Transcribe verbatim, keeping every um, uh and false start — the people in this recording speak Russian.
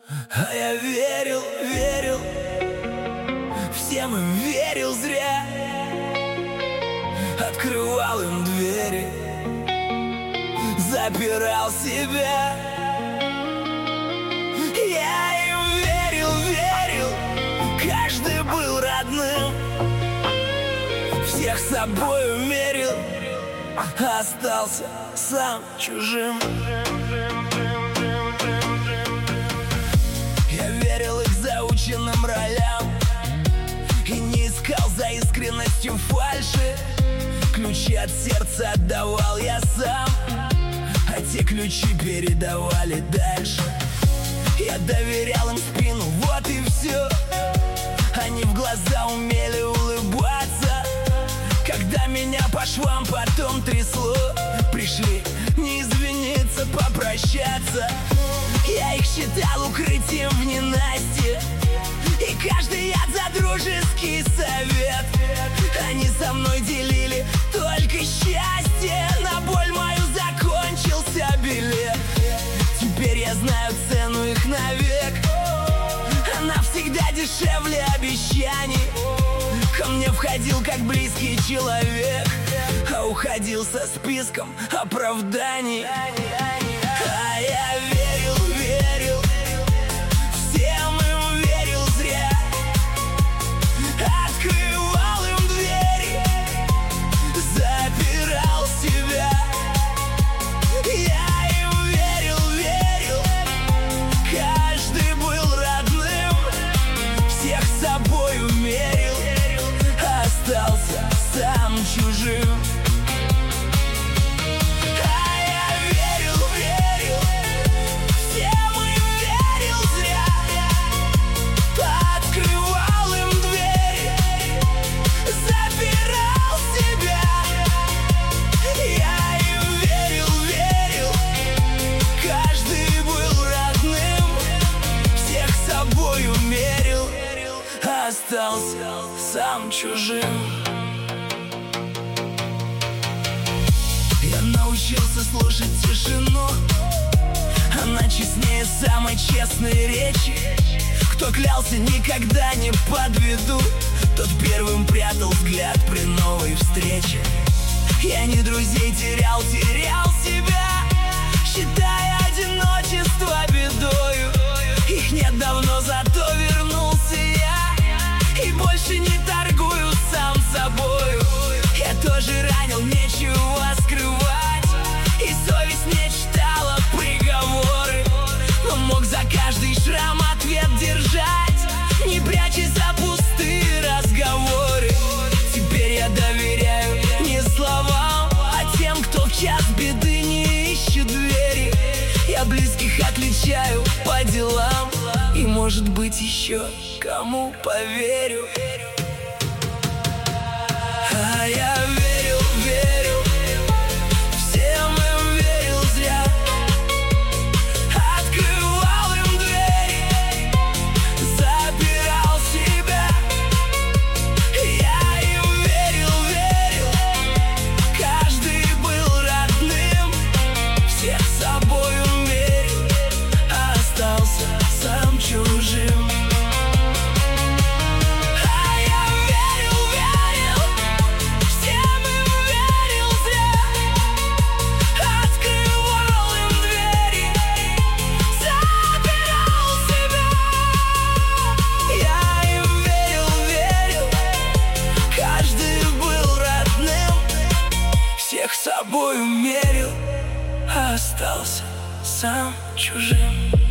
А я верил, верил, всем им верил зря. Открывал им двери, запирал себя. Я им верил, верил, каждый был родным. Всех собой мерил, остался сам чужим. Я верил их заученным ролям и не искал за искренностью фальши. Ключи от сердца отдавал я сам, а те ключи передавали дальше. Я доверял им спину, вот и все. Они в глаза умели улыбаться, когда меня по швам потом трясло. Пришли не извиниться, попрощаться. Я их считал укрытием в ненастье, и каждый яд за дружеский совет. Они со мной делили только счастье, на боль мою закончился билет. Теперь я знаю цену их навек, она всегда дешевле обещаний. Ко мне входил как близкий человек, а уходил со списком оправданий. А я верил, верил, всем им верил зря. Открывал им двери, запирал себя. Я им верил, верил, каждый был родным. Всех собою мерил, остался сам чужим. А я верил, верил, всем им верил зря. Открывал им двери, запирал себя. Я им верил, верил, каждый был родным. Всех собою мерил, остался сам чужим. Я научился слушать тишину, она честнее самой честной речи. Кто клялся никогда не подведу, тот первым прятал взгляд при новой встрече. Я не друзей терял, терял себя, считая одиночество бедою. Их нет давно, зато вернулся я, и больше не торгую сам собою. Я тоже ранил, нечего скрывать, и совесть не читала приговоры, но мог за каждый шрам ответ держать, не прячась за пустые разговоры. Теперь я доверяю не словам, а тем, кто в час беды не ищет двери. Я близких отличаю по делам, и может быть еще кому поверю. А я верил, верил, всем им верил зря. Открывал им двери, запирал себя. Я им верил, верил, каждый был родным. Всех собою мерил, остался сам чужим. Собою мерил, остался сам чужим.